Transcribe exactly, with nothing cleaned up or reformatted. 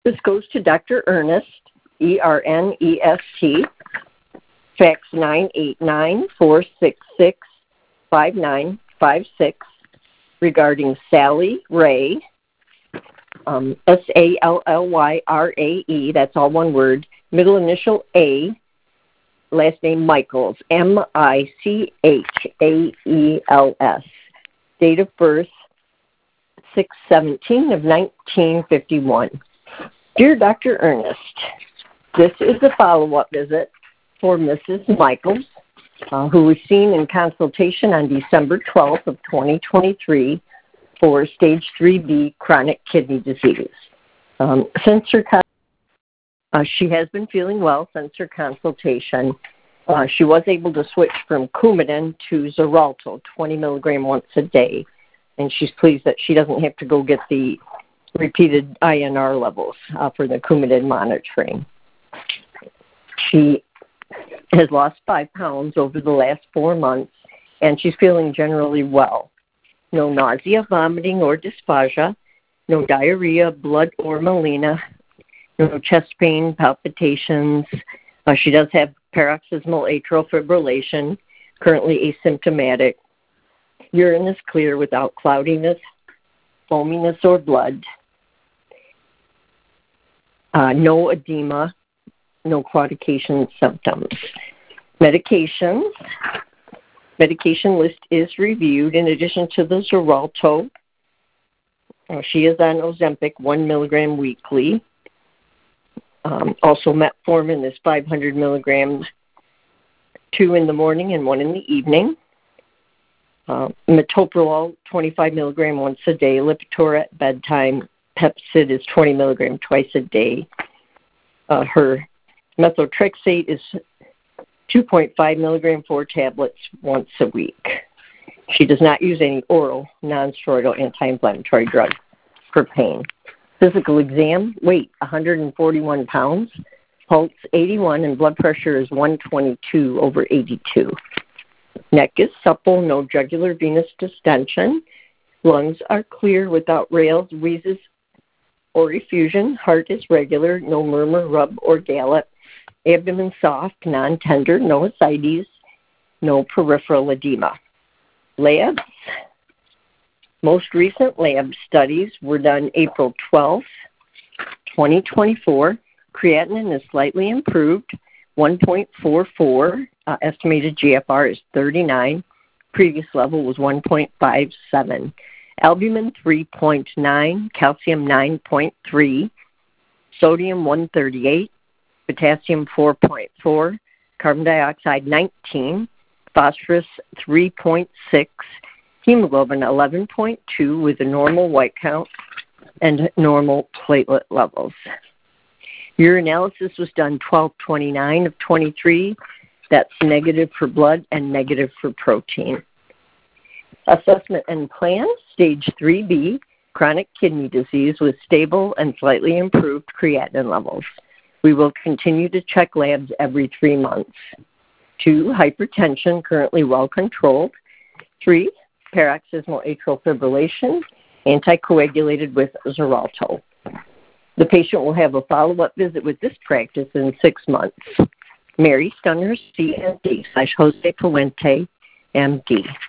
This goes to Doctor Ernest, E R N E S T, fax nine eight nine, four six six, five nine five six, regarding Sally Ray, um, S A L L Y R A E, that's all one word, middle initial A, last name Michaels, M I C H A E L S. Date of birth, six seventeen of nineteen fifty-one. Dear Doctor Ernest, this is a follow-up visit for Missus Michaels, uh, who was seen in consultation on December twelfth of twenty twenty-three for stage three B chronic kidney disease. Um, since her con- uh, she has been feeling well since her consultation. Uh, she was able to switch from Coumadin to Xarelto, twenty milligram once a day, and she's pleased that she doesn't have to go get the repeated I N R levels uh, for the Coumadin monitoring. She has lost five pounds over the last four months, and she's feeling generally well. No nausea, vomiting, or dysphagia, no diarrhea, blood, or melena, no chest pain, palpitations. Uh, she does have paroxysmal atrial fibrillation, currently asymptomatic. Urine is clear without cloudiness, foaminess, or blood. Uh, no edema, no claudication symptoms. Medications. Medication list is reviewed in addition to the Xarelto. Uh, she is on Ozempic, one milligram weekly. Um, also, metformin is five hundred milligrams, two in the morning and one in the evening. Uh, metoprolol, twenty-five milligram once a day. Lipitor at bedtime. Pepcid is twenty milligram twice a day. Uh, her methotrexate is two point five milligram, four tablets once a week. She does not use any oral non-steroidal anti-inflammatory drugs for pain. Physical exam, weight one hundred forty-one pounds, pulse eighty-one, and blood pressure is one twenty-two over eighty-two. Neck is supple, no jugular venous distension. Lungs are clear without rales, wheezes, or effusion. Heart is regular, no murmur, rub, or gallop. Abdomen soft, non-tender, no ascites, no peripheral edema. Labs. Most recent lab studies were done April twelfth, twenty twenty-four. Creatinine is slightly improved, one point four four. Uh, estimated G F R is thirty-nine. Previous level was one point five seven. Albumin three point nine, calcium nine point three, sodium one thirty-eight, potassium four point four, carbon dioxide nineteen, phosphorus three point six, hemoglobin eleven point two with a normal white count and normal platelet levels. Urinalysis was done twelve twenty-nine of twenty-three. That's negative for blood and negative for protein. Assessment and plan, stage three B, chronic kidney disease with stable and slightly improved creatinine levels. We will continue to check labs every three months. Two, hypertension, currently well controlled. Three, paroxysmal atrial fibrillation, anticoagulated with Xarelto. The patient will have a follow-up visit with this practice in six months. Mary Stunner, C M D, slash Jose Puente, M D.